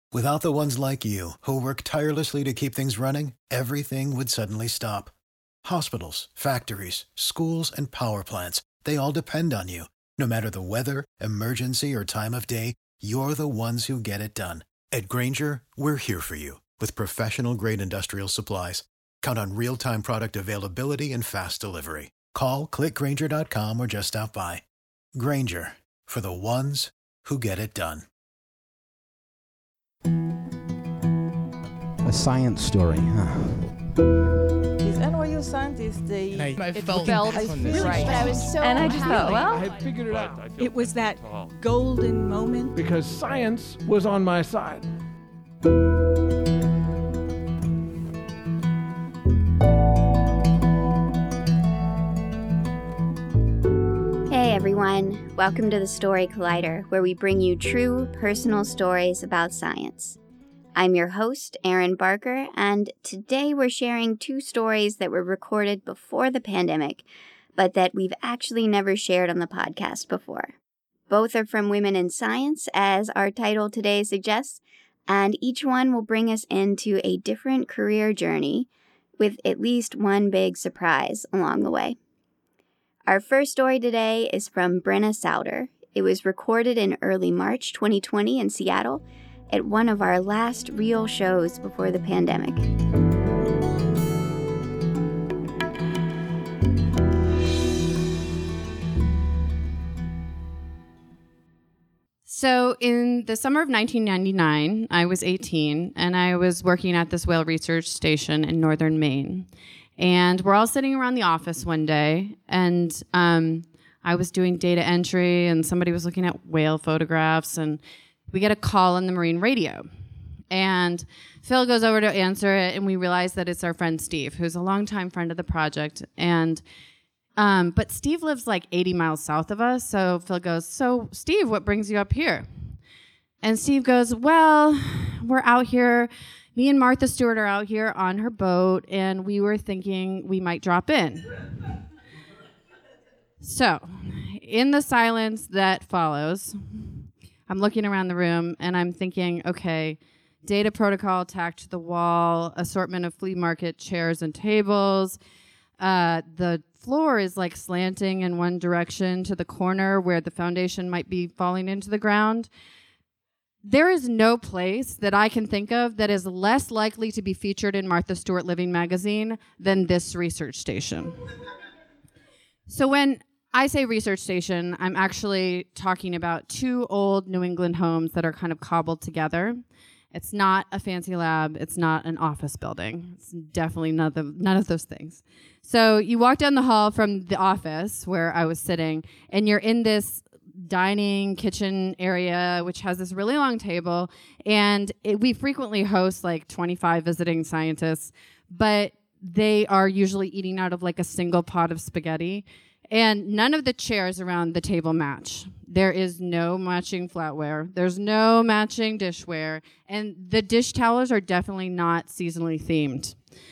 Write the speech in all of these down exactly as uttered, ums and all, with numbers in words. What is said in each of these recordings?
Without the ones like you, who work tirelessly to keep things running, everything would suddenly stop. Hospitals, factories, schools, and power plants, they all depend on you. No matter the weather, emergency, or time of day, you're the ones who get it done. At Grainger, we're here for you with professional-grade industrial supplies. Count on real-time product availability and fast delivery. Call, click Grainger dot com, or just stop by. Grainger, for the ones who get it done. A science story, huh? These N Y U scientists, they... And I, I it felt, felt I really right. But I was so And I just thought, well... I had figured it out. It was that golden moment. Because science was on my side. Hey everyone, welcome to the Story Collider, where we bring you true personal stories about science. I'm your host, Erin Barker, and today we're sharing two stories that were recorded before the pandemic, but that we've actually never shared on the podcast before. Both are from women in science, as our title today suggests, and each one will bring us into a different career journey with at least one big surprise along the way. Our first story today is from Brenna Souter. It was recorded in early March twenty twenty in Seattle at one of our last real shows before the pandemic. So in the summer of nineteen ninety-nine, I was eighteen, and I was working at this whale research station in northern Maine. And we're all sitting around the office one day, and um, I was doing data entry, and somebody was looking at whale photographs, and we get a call on the marine radio. And Phil goes over to answer it, and we realize that it's our friend Steve, who's a longtime friend of the project. And um, but Steve lives like eighty miles south of us, so Phil goes, "So, Steve, what brings you up here?" And Steve goes, "Well, we're out here. Me and Martha Stewart are out here on her boat, and we were thinking we might drop in." So, in the silence that follows, I'm looking around the room, and I'm thinking, okay, data protocol tacked to the wall, assortment of flea market chairs and tables. Uh, the floor is like slanting in one direction to the corner where the foundation might be falling into the ground. There is no place that I can think of that is less likely to be featured in Martha Stewart Living magazine than this research station. So when I say research station, I'm actually talking about two old New England homes that are kind of cobbled together. It's not a fancy lab. It's not an office building. It's definitely none of, the, none of those things. So you walk down the hall from the office where I was sitting, and you're in this dining kitchen area, which has this really long table, and it, we frequently host like twenty-five visiting scientists, but they are usually eating out of like a single pot of spaghetti, and none of the chairs around the table match. There is no matching flatware. There's no matching dishware, and the dish towels are definitely not seasonally themed.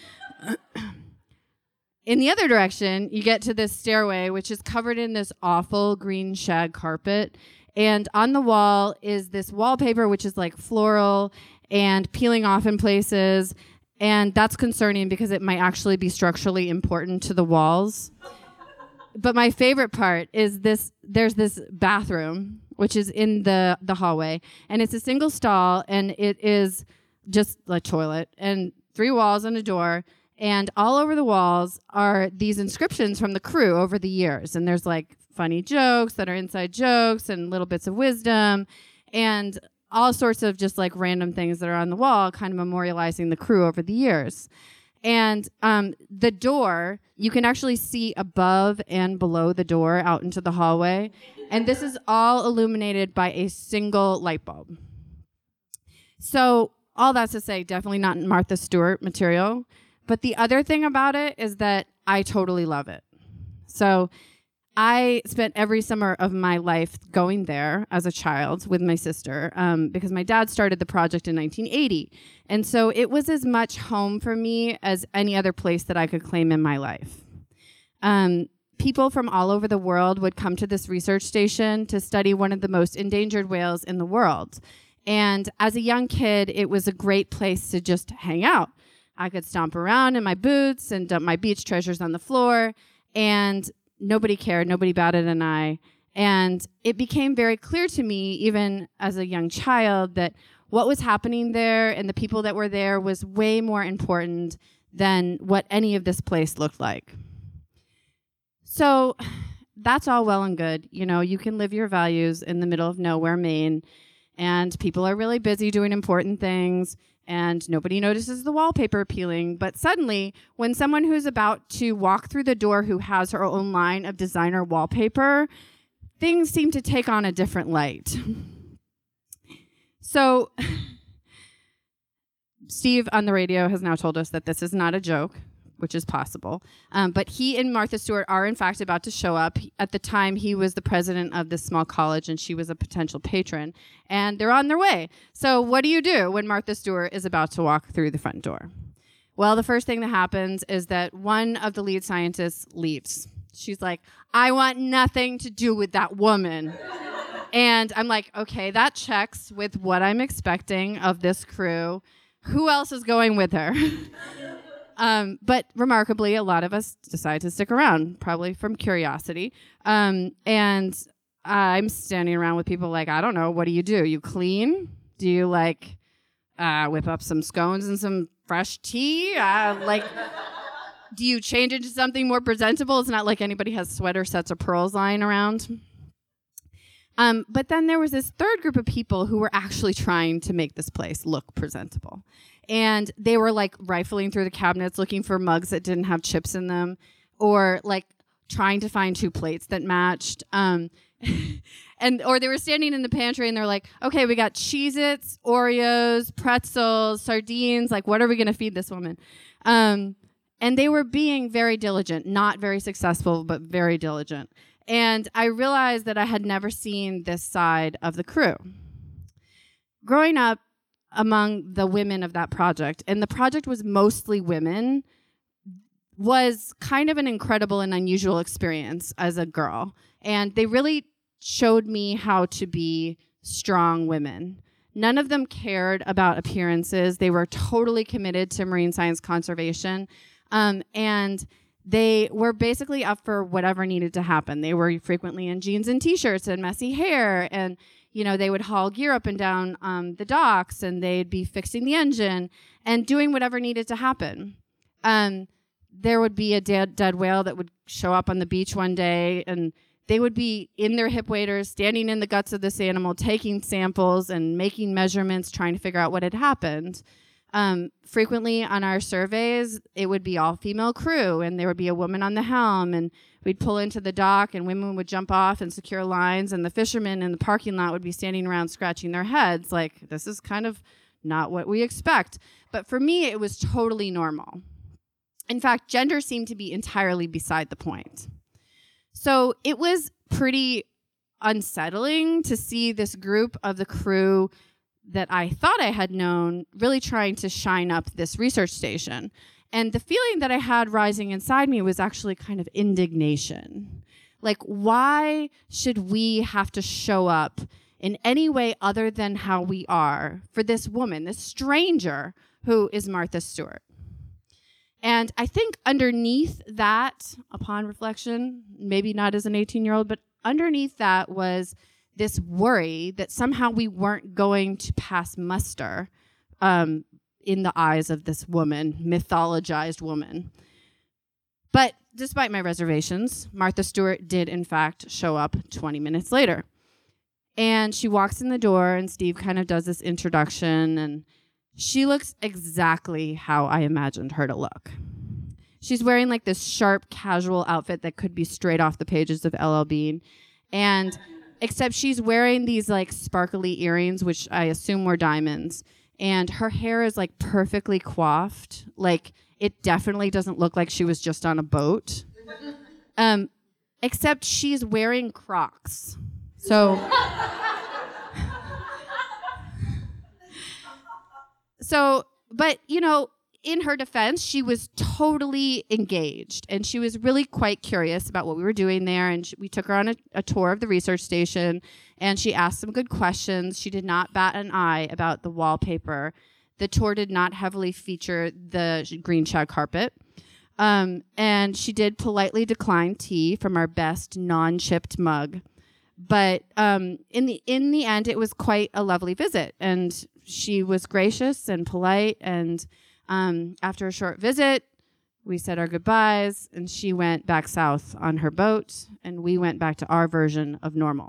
In the other direction, you get to this stairway, which is covered in this awful green shag carpet. And on the wall is this wallpaper, which is like floral and peeling off in places. And that's concerning because it might actually be structurally important to the walls. But my favorite part is this, there's this bathroom, which is in the, the hallway. And it's a single stall, and it is just a toilet and three walls and a door. And all over the walls are these inscriptions from the crew over the years. And there's like funny jokes that are inside jokes and little bits of wisdom and all sorts of just like random things that are on the wall, kind of memorializing the crew over the years. And um, the door, you can actually see above and below the door out into the hallway. And this is all illuminated by a single light bulb. So all that's to say, definitely not Martha Stewart material. But the other thing about it is that I totally love it. So I spent every summer of my life going there as a child with my sister um, because my dad started the project in nineteen eighty. And so it was as much home for me as any other place that I could claim in my life. Um, people from all over the world would come to this research station to study one of the most endangered whales in the world. And as a young kid, it was a great place to just hang out. I could stomp around in my boots and dump my beach treasures on the floor, and nobody cared, nobody batted an eye. And it became very clear to me, even as a young child, that what was happening there and the people that were there was way more important than what any of this place looked like. So that's all well and good. You know, you can live your values in the middle of nowhere, Maine, and people are really busy doing important things, and nobody notices the wallpaper peeling. But suddenly, when someone who's about to walk through the door who has her own line of designer wallpaper, things seem to take on a different light. So Steve on the radio has now told us that this is not a joke, which is possible. Um, but he and Martha Stewart are, in fact, about to show up. At the time, he was the president of this small college, and she was a potential patron. And they're on their way. So what do you do when Martha Stewart is about to walk through the front door? Well, the first thing that happens is that one of the lead scientists leaves. She's like, I want nothing to do with that woman. And I'm like, okay, that checks with what I'm expecting of this crew. Who else is going with her? um, but remarkably, a lot of us decide to stick around, probably from curiosity. Um, and I'm standing around with people like, I don't know, what do you do? You clean? Do you like uh, whip up some scones and some fresh tea? Uh, like... Do you change into something more presentable? It's not like anybody has sweater sets of pearls lying around. Um, but then there was this third group of people who were actually trying to make this place look presentable. And they were like rifling through the cabinets looking for mugs that didn't have chips in them, or like trying to find two plates that matched. Um, and or they were standing in the pantry and they're like, okay, we got Cheez-Its, Oreos, pretzels, sardines. Like, what are we going to feed this woman? Um, And they were being very diligent, not very successful, but very diligent. And I realized that I had never seen this side of the crew. Growing up among the women of that project, and the project was mostly women, was kind of an incredible and unusual experience as a girl. And they really showed me how to be strong women. None of them cared about appearances. They were totally committed to marine science conservation. Um, and they were basically up for whatever needed to happen. They were frequently in jeans and T-shirts and messy hair. And, you know, they would haul gear up and down um, the docks, and they'd be fixing the engine and doing whatever needed to happen. Um, there would be a dead, dead whale that would show up on the beach one day, and they would be in their hip waders, standing in the guts of this animal, taking samples and making measurements, trying to figure out what had happened. Um, frequently on our surveys, it would be all female crew, and there would be a woman on the helm, and we'd pull into the dock and women would jump off and secure lines, and the fishermen in the parking lot would be standing around scratching their heads like, this is kind of not what we expect. But for me, it was totally normal. In fact, gender seemed to be entirely beside the point. So it was pretty unsettling to see this group of the crew that I thought I had known really trying to shine up this research station. And the feeling that I had rising inside me was actually kind of indignation. Like, why should we have to show up in any way other than how we are for this woman, this stranger who is Martha Stewart? And I think underneath that, upon reflection, maybe not as an eighteen-year-old, but underneath that was this worry that somehow we weren't going to pass muster um, in the eyes of this woman, mythologized woman. But despite my reservations, Martha Stewart did, in fact, show up twenty minutes later. And she walks in the door, and Steve kind of does this introduction, and she looks exactly how I imagined her to look. She's wearing like this sharp, casual outfit that could be straight off the pages of L L Bean. And except she's wearing these like sparkly earrings, which I assume were diamonds. And her hair is like perfectly coiffed. Like, it definitely doesn't look like she was just on a boat. Um, except she's wearing Crocs. So, so, but you know, in her defense, she was totally engaged, and she was really quite curious about what we were doing there. And she, we took her on a, a tour of the research station, and she asked some good questions. She did not bat an eye about the wallpaper. The tour did not heavily feature the green shag carpet. Um, and she did politely decline tea from our best non-chipped mug. But um, in the in the end, it was quite a lovely visit, and she was gracious and polite. And um, after a short visit, we said our goodbyes, and she went back south on her boat, and we went back to our version of normal.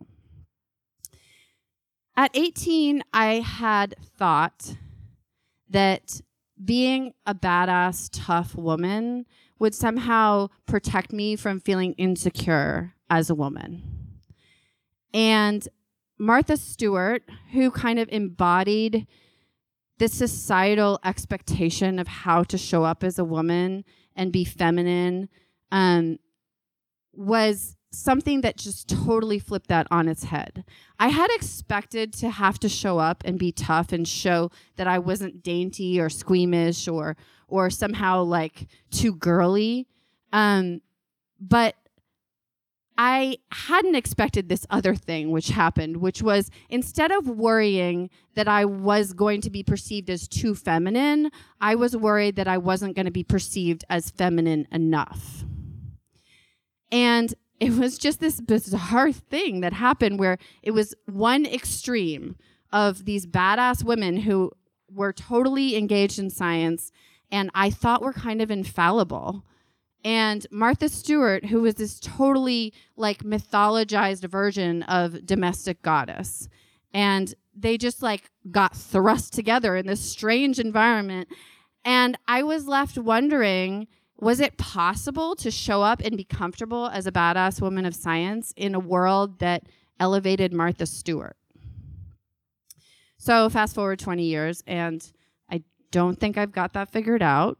At eighteen, I had thought that being a badass, tough woman would somehow protect me from feeling insecure as a woman. And Martha Stewart, who kind of embodied this societal expectation of how to show up as a woman and be feminine, um, was something that just totally flipped that on its head. I had expected to have to show up and be tough and show that I wasn't dainty or squeamish or or somehow like too girly. Um, but I hadn't expected this other thing which happened, which was instead of worrying that I was going to be perceived as too feminine, I was worried that I wasn't going to be perceived as feminine enough. And it was just this bizarre thing that happened where it was one extreme of these badass women who were totally engaged in science and I thought were kind of infallible. And Martha Stewart, who was this totally like mythologized version of domestic goddess. And they just like got thrust together in this strange environment. And I was left wondering, was it possible to show up and be comfortable as a badass woman of science in a world that elevated Martha Stewart? So fast forward twenty years, and I don't think I've got that figured out.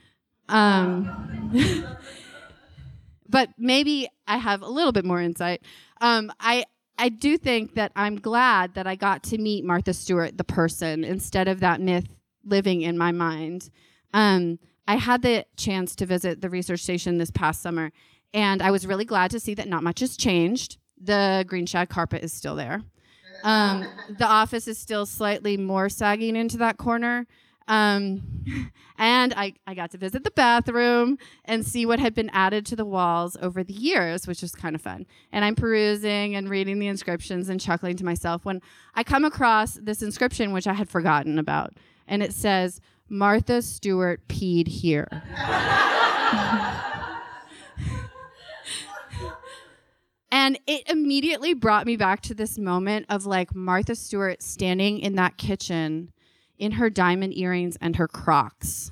Um, but maybe I have a little bit more insight. Um, I I do think that I'm glad that I got to meet Martha Stewart, the person, instead of that myth living in my mind. Um, I had the chance to visit the research station this past summer, and I was really glad to see that not much has changed. The green shag carpet is still there. Um, the office is still slightly more sagging into that corner. Um, and I, I got to visit the bathroom and see what had been added to the walls over the years, which was kind of fun. And I'm perusing and reading the inscriptions and chuckling to myself when I come across this inscription, which I had forgotten about. And it says, Martha Stewart peed here. And it immediately brought me back to this moment of like Martha Stewart standing in that kitchen in her diamond earrings and her Crocs.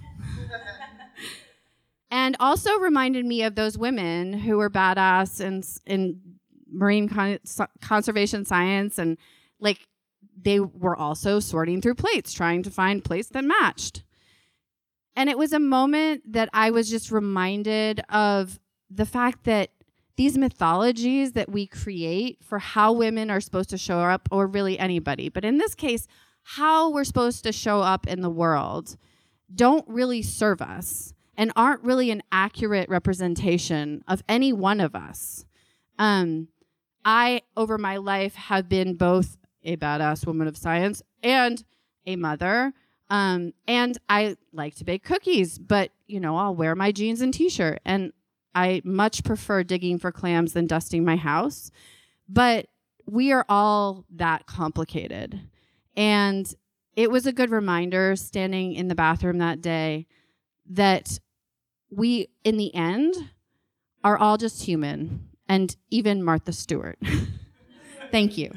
And also reminded me of those women who were badass in, in marine con- conservation science, and like they were also sorting through plates, trying to find plates that matched. And it was a moment that I was just reminded of the fact that these mythologies that we create for how women are supposed to show up, or really anybody, but in this case, how we're supposed to show up in the world, don't really serve us and aren't really an accurate representation of any one of us. Um, I, over my life, have been both a badass woman of science and a mother. Um, and I like to bake cookies, but, you know, I'll wear my jeans and t-shirt. And I much prefer digging for clams than dusting my house. But we are all that complicated. And it was a good reminder standing in the bathroom that day that we, in the end, are all just human, and even Martha Stewart. Thank you.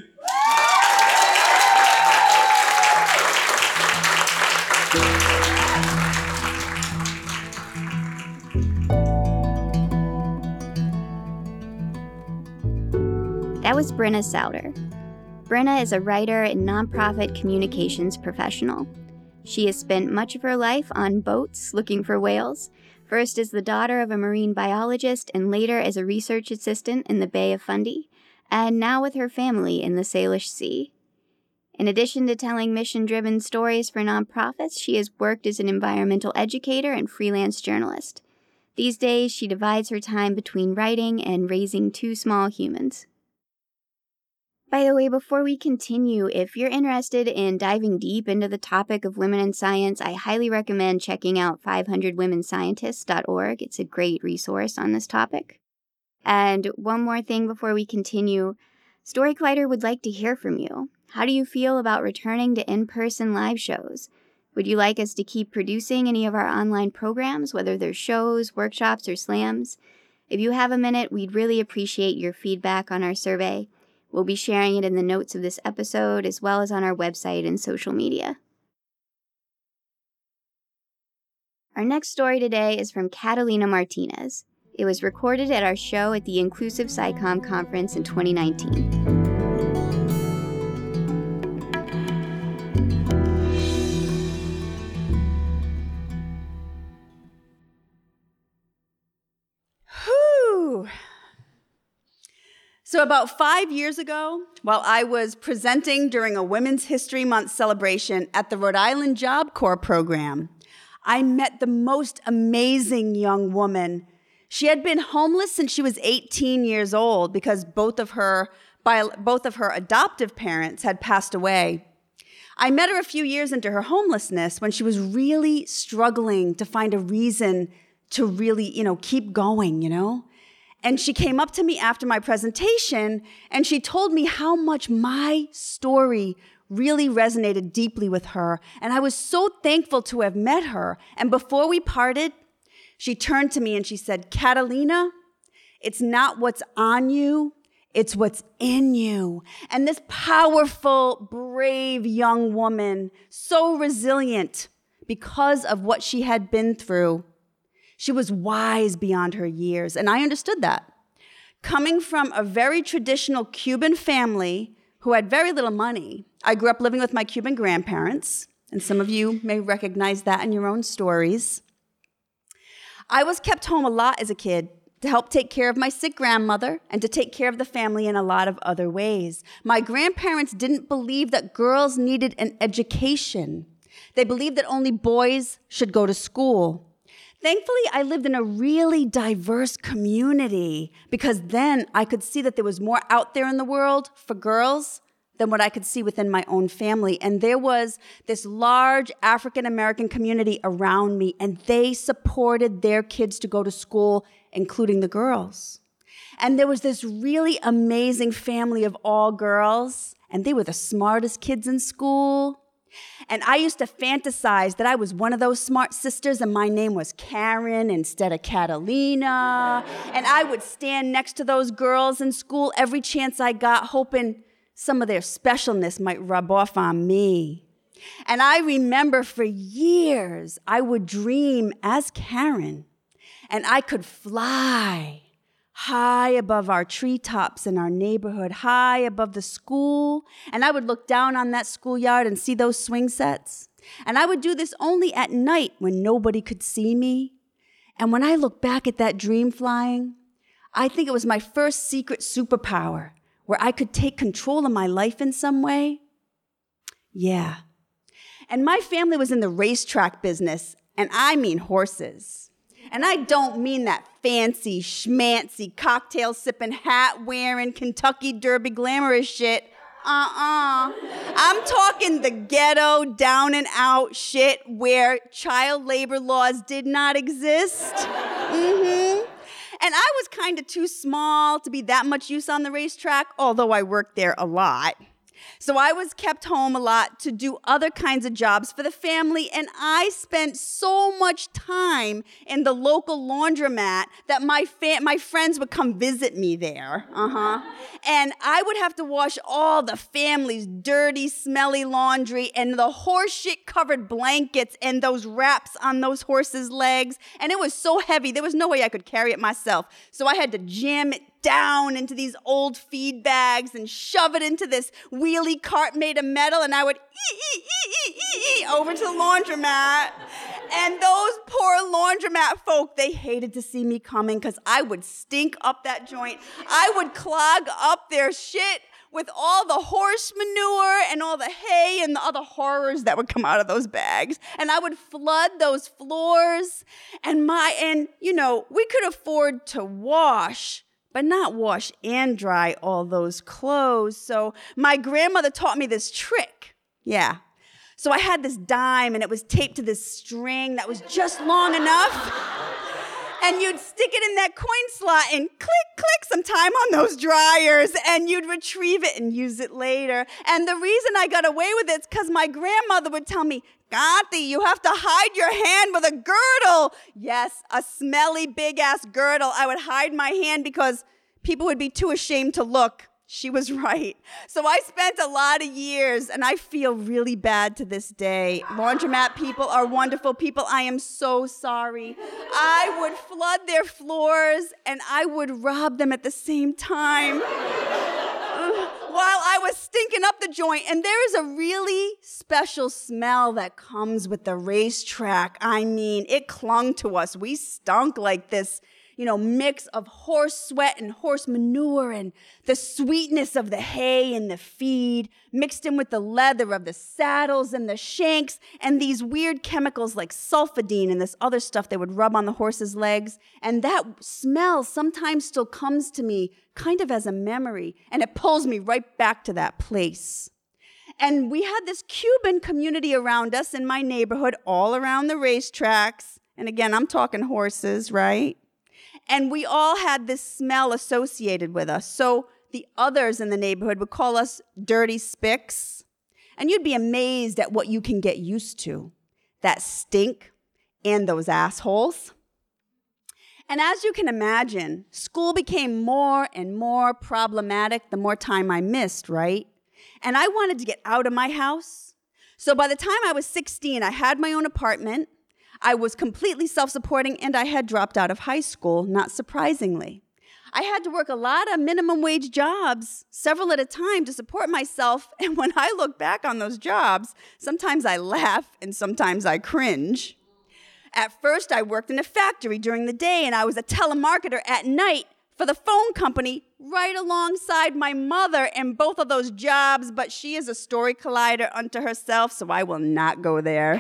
That was Brenna Souter. Brenna is a writer and nonprofit communications professional. She has spent much of her life on boats looking for whales, first as the daughter of a marine biologist and later as a research assistant in the Bay of Fundy, and now with her family in the Salish Sea. In addition to telling mission-driven stories for nonprofits, she has worked as an environmental educator and freelance journalist. These days, she divides her time between writing and raising two small humans. By the way, before we continue, if you're interested in diving deep into the topic of women in science, I highly recommend checking out five hundred women scientists dot org. It's a great resource on this topic. And one more thing before we continue, Story Collider would like to hear from you. How do you feel about returning to in-person live shows? Would you like us to keep producing any of our online programs, whether they're shows, workshops, or slams? If you have a minute, we'd really appreciate your feedback on our survey. We'll be sharing it in the notes of this episode, as well as on our website and social media. Our next story today is from Catalina Martinez. It was recorded at our show at the Inclusive SciComm Conference in twenty nineteen. Whew. So about five years ago, while I was presenting during a Women's History Month celebration at the Rhode Island Job Corps program, I met the most amazing young woman. She had been homeless since she was eighteen years old because both of her, both of her adoptive parents had passed away. I met her a few years into her homelessness when she was really struggling to find a reason to really, you know, keep going, you know? And she came up to me after my presentation, and she told me how much my story really resonated deeply with her. And I was so thankful to have met her. And before we parted, she turned to me and she said, "Catalina, it's not what's on you, it's what's in you." And this powerful, brave young woman, so resilient because of what she had been through, she was wise beyond her years, and I understood that. Coming from a very traditional Cuban family who had very little money, I grew up living with my Cuban grandparents, and some of you may recognize that in your own stories. I was kept home a lot as a kid to help take care of my sick grandmother and to take care of the family in a lot of other ways. My grandparents didn't believe that girls needed an education. They believed that only boys should go to school. Thankfully, I lived in a really diverse community because then I could see that there was more out there in the world for girls than what I could see within my own family. And there was this large African-American community around me, and they supported their kids to go to school, including the girls. And there was this really amazing family of all girls, and they were the smartest kids in school. And I used to fantasize that I was one of those smart sisters and my name was Karen instead of Catalina. And I would stand next to those girls in school every chance I got, hoping some of their specialness might rub off on me. And I remember for years, I would dream as Karen, and I could fly high above our treetops in our neighborhood, high above the school. And I would look down on that schoolyard and see those swing sets. And I would do this only at night when nobody could see me. And when I look back at that dream flying, I think it was my first secret superpower where I could take control of my life in some way. Yeah. And my family was in the racetrack business, and I mean horses. And I don't mean that fancy, schmancy, cocktail-sipping, hat-wearing, Kentucky Derby glamorous shit. Uh-uh. I'm talking the ghetto, down-and-out shit where child labor laws did not exist. Mm-hmm. And I was kind of too small to be that much use on the racetrack, although I worked there a lot. So I was kept home a lot to do other kinds of jobs for the family, and I spent so much time in the local laundromat that my fa- my friends would come visit me there. Uh-huh. And I would have to wash all the family's dirty, smelly laundry and the horse shit covered blankets and those wraps on those horses' legs. And it was so heavy, there was no way I could carry it myself. So I had to jam it down into these old feed bags and shove it into this wheelie cart made of metal, and I would ee, ee, ee, ee, ee, over to the laundromat. And those poor laundromat folk, they hated to see me coming because I would stink up that joint. I would clog up their shit with all the horse manure and all the hay and the other horrors that would come out of those bags. And I would flood those floors. And my, and you know, we could afford to wash, but not wash and dry all those clothes. So my grandmother taught me this trick. Yeah. So I had this dime and it was taped to this string that was just long enough. And you'd stick it in that coin slot and click, click some time on those dryers, and you'd retrieve it and use it later. And the reason I got away with it is because my grandmother would tell me, Gandhi, you have to hide your hand with a girdle. Yes, a smelly, big-ass girdle. I would hide my hand because people would be too ashamed to look. She was right. So I spent a lot of years, and I feel really bad to this day. Laundromat people are wonderful people. I am so sorry. I would flood their floors, and I would rob them at the same time while I was stinking up the joint. And there is a really special smell that comes with the racetrack. I mean, it clung to us. We stunk like this, you know, mix of horse sweat and horse manure and the sweetness of the hay and the feed mixed in with the leather of the saddles and the shanks and these weird chemicals like sulfidine and this other stuff they would rub on the horse's legs. And that smell sometimes still comes to me kind of as a memory, and it pulls me right back to that place. And we had this Cuban community around us in my neighborhood, all around the racetracks. And again, I'm talking horses, right? And we all had this smell associated with us. So the others in the neighborhood would call us dirty spicks. And you'd be amazed at what you can get used to. That stink and those assholes. And as you can imagine, school became more and more problematic the more time I missed, right? And I wanted to get out of my house. So by the time I was sixteen, I had my own apartment. I was completely self-supporting, and I had dropped out of high school, not surprisingly. I had to work a lot of minimum wage jobs, several at a time, to support myself. And when I look back on those jobs, sometimes I laugh and sometimes I cringe. At first, I worked in a factory during the day, and I was a telemarketer at night for the phone company right alongside my mother in both of those jobs. But she is a story collider unto herself, so I will not go there.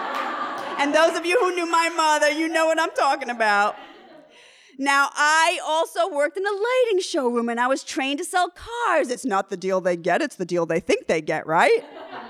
And those of you who knew my mother, you know what I'm talking about. Now, I also worked in a lighting showroom, and I was trained to sell cars. It's not the deal they get, it's the deal they think they get, right?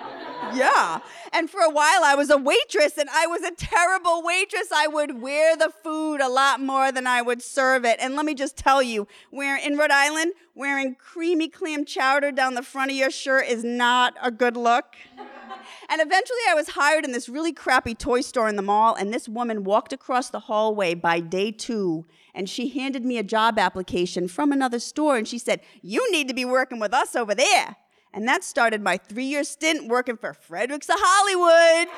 Yeah. And for a while, I was a waitress, and I was a terrible waitress. I would wear the food a lot more than I would serve it. And let me just tell you, we're in Rhode Island, wearing creamy clam chowder down the front of your shirt is not a good look. And eventually I was hired in this really crappy toy store in the mall, and this woman walked across the hallway by day two, and she handed me a job application from another store, and she said, "You need to be working with us over there." And that started my three-year stint working for Fredericks of Hollywood.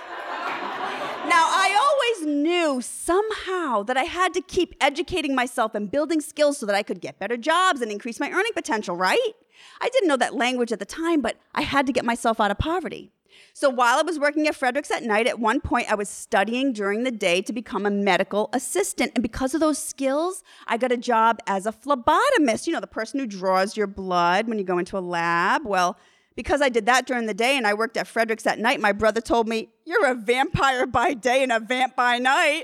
Now, I always knew somehow that I had to keep educating myself and building skills so that I could get better jobs and increase my earning potential, right? I didn't know that language at the time, but I had to get myself out of poverty. So while I was working at Fredericks at night, at one point I was studying during the day to become a medical assistant. And because of those skills, I got a job as a phlebotomist, you know, the person who draws your blood when you go into a lab. Well, because I did that during the day and I worked at Fredericks at night, my brother told me, "You're a vampire by day and a vamp by night."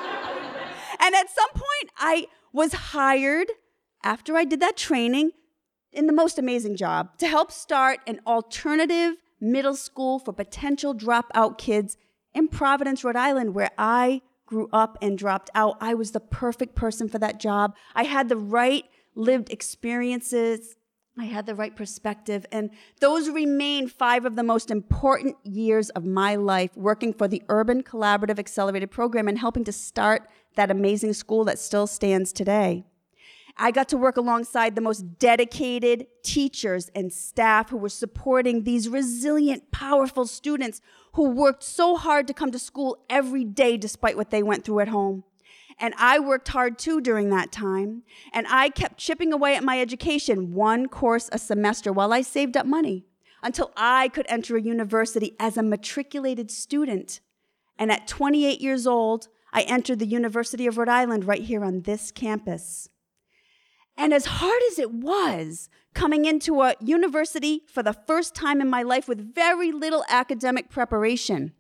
And at some point, I was hired, after I did that training, in the most amazing job, to help start an alternative middle school for potential dropout kids in Providence, Rhode Island, where I grew up and dropped out. I was the perfect person for that job. I had the right lived experiences. I had the right perspective. And those remain five of the most important years of my life, working for the Urban Collaborative Accelerated Program and helping to start that amazing school that still stands today. I got to work alongside the most dedicated teachers and staff who were supporting these resilient, powerful students who worked so hard to come to school every day despite what they went through at home. And I worked hard too during that time. And I kept chipping away at my education, one course a semester, while I saved up money until I could enter a university as a matriculated student. And at twenty-eight years old, I entered the University of Rhode Island right here on this campus. And as hard as it was coming into a university for the first time in my life with very little academic preparation,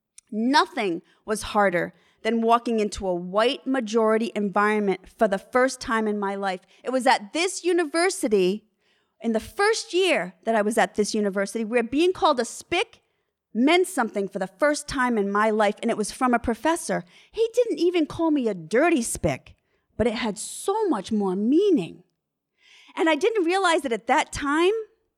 nothing was harder than walking into a white majority environment for the first time in my life. It was at this university, in the first year that I was at this university, where being called a spick meant something for the first time in my life, and it was from a professor. He didn't even call me a dirty spick, but it had so much more meaning. And I didn't realize it at that time,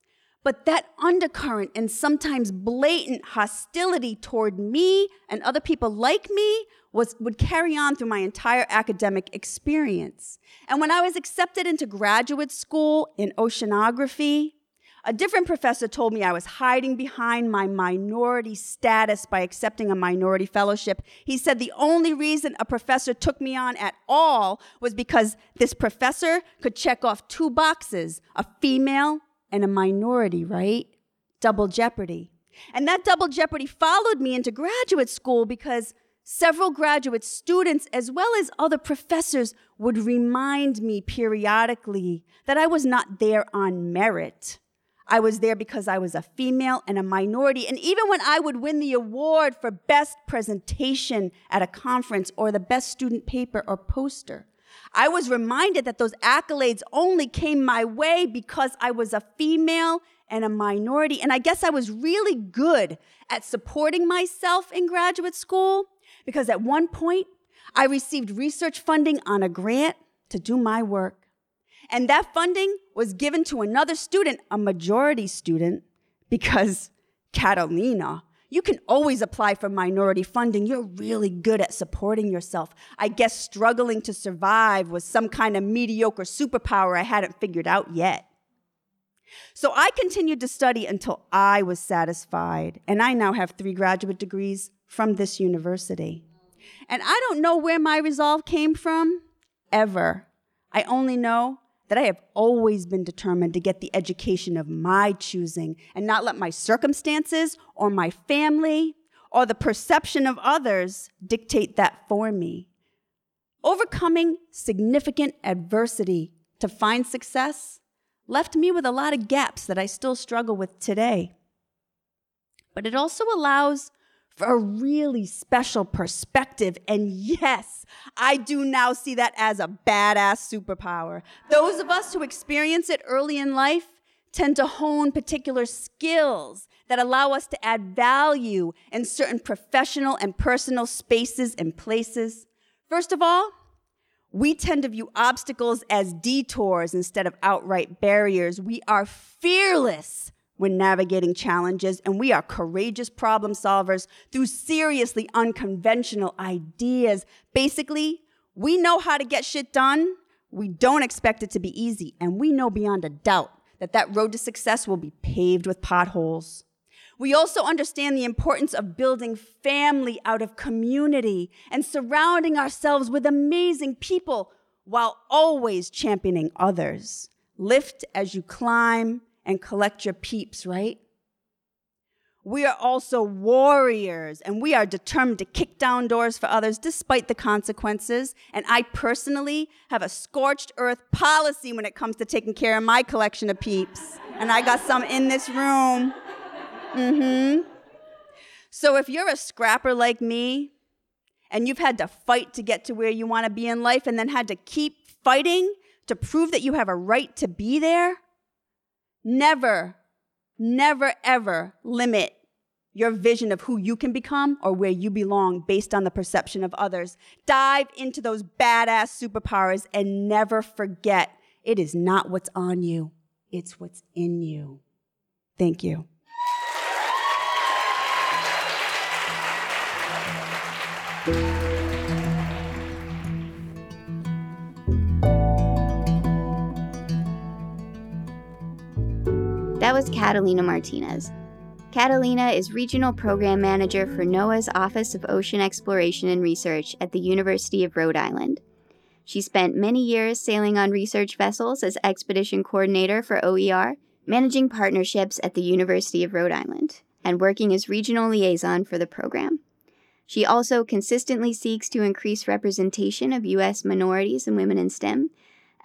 but that undercurrent and sometimes blatant hostility toward me and other people like me was, would carry on through my entire academic experience. And when I was accepted into graduate school in oceanography, a different professor told me I was hiding behind my minority status by accepting a minority fellowship. He said the only reason a professor took me on at all was because this professor could check off two boxes, a female and a minority, right? Double jeopardy. And that double jeopardy followed me into graduate school because several graduate students, as well as other professors, would remind me periodically that I was not there on merit. I was there because I was a female and a minority. And even when I would win the award for best presentation at a conference or the best student paper or poster, I was reminded that those accolades only came my way because I was a female and a minority. And I guess I was really good at supporting myself in graduate school because at one point I received research funding on a grant to do my work. And that funding was given to another student, a majority student, because Catalina, you can always apply for minority funding. You're really good at supporting yourself. I guess struggling to survive was some kind of mediocre superpower I hadn't figured out yet. So I continued to study until I was satisfied, and I now have three graduate degrees from this university. And I don't know where my resolve came from, ever. I only know that I have always been determined to get the education of my choosing and not let my circumstances or my family or the perception of others dictate that for me. Overcoming significant adversity to find success left me with a lot of gaps that I still struggle with today. But it also allows for a really special perspective. And yes, I do now see that as a badass superpower. Those of us who experience it early in life tend to hone particular skills that allow us to add value in certain professional and personal spaces and places. First of all, we tend to view obstacles as detours instead of outright barriers. We are fearless when navigating challenges, and we are courageous problem solvers through seriously unconventional ideas. Basically, we know how to get shit done. We don't expect it to be easy, and we know beyond a doubt that that road to success will be paved with potholes. We also understand the importance of building family out of community and surrounding ourselves with amazing people while always championing others. Lift as you climb and collect your peeps, right? We are also warriors, and we are determined to kick down doors for others despite the consequences. And I personally have a scorched earth policy when it comes to taking care of my collection of peeps. And I got some in this room. Mm-hmm. So if you're a scrapper like me, and you've had to fight to get to where you want to be in life and then had to keep fighting to prove that you have a right to be there, never, never, ever limit your vision of who you can become or where you belong based on the perception of others. Dive into those badass superpowers and never forget, it is not what's on you, it's what's in you. Thank you. That was Catalina Martinez. Catalina is Regional Program Manager for NOAA's Office of Ocean Exploration and Research at the University of Rhode Island. She spent many years sailing on research vessels as Expedition Coordinator for O E R, managing partnerships at the University of Rhode Island, and working as Regional Liaison for the program. She also consistently seeks to increase representation of U S minorities and women in STEM,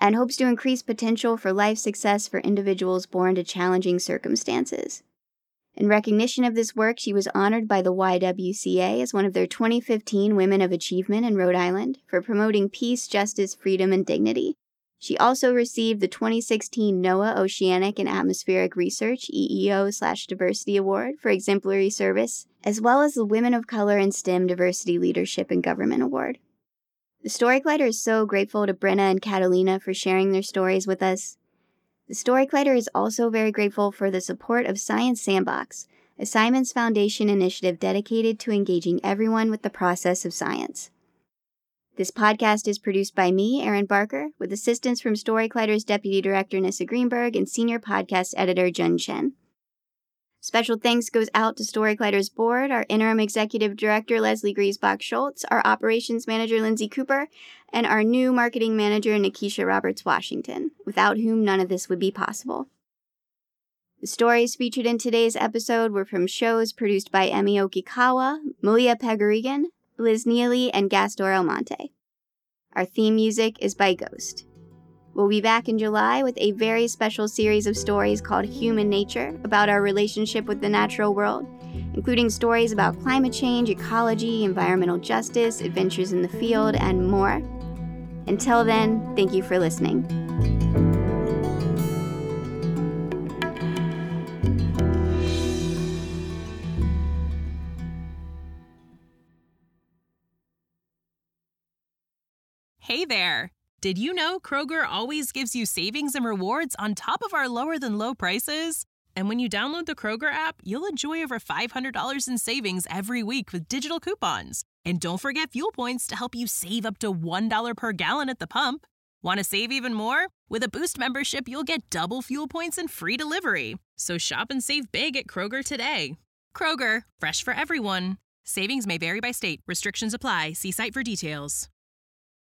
and hopes to increase potential for life success for individuals born to challenging circumstances. In recognition of this work, she was honored by the Y W C A as one of their twenty fifteen Women of Achievement in Rhode Island for promoting peace, justice, freedom, and dignity. She also received the twenty sixteen NOAA Oceanic and Atmospheric Research E E O slash Diversity Award for exemplary service, as well as the Women of Color in STEM Diversity Leadership in Government Award. The Story Collider is so grateful to Brenna and Catalina for sharing their stories with us. The Story Collider is also very grateful for the support of Science Sandbox, a Simons Foundation initiative dedicated to engaging everyone with the process of science. This podcast is produced by me, Erin Barker, with assistance from Story Collider's Deputy Director Nissa Greenberg and Senior Podcast Editor Jun Chen. Special thanks goes out to Story Collider's board, our Interim Executive Director Leslie Griesbach-Schultz, our Operations Manager Lindsay Cooper, and our new Marketing Manager Nikisha Roberts-Washington, without whom none of this would be possible. The stories featured in today's episode were from shows produced by Emi Okikawa, Malia Pegorigan, Liz Neely, and Gastor Almonte. Our theme music is by Ghost. We'll be back in July with a very special series of stories called Human Nature about our relationship with the natural world, including stories about climate change, ecology, environmental justice, adventures in the field, and more. Until then, thank you for listening. Hey there! Did you know Kroger always gives you savings and rewards on top of our lower-than-low prices? And when you download the Kroger app, you'll enjoy over five hundred dollars in savings every week with digital coupons. And don't forget fuel points to help you save up to one dollar per gallon at the pump. Want to save even more? With a Boost membership, you'll get double fuel points and free delivery. So shop and save big at Kroger today. Kroger, fresh for everyone. Savings may vary by state. Restrictions apply. See site for details.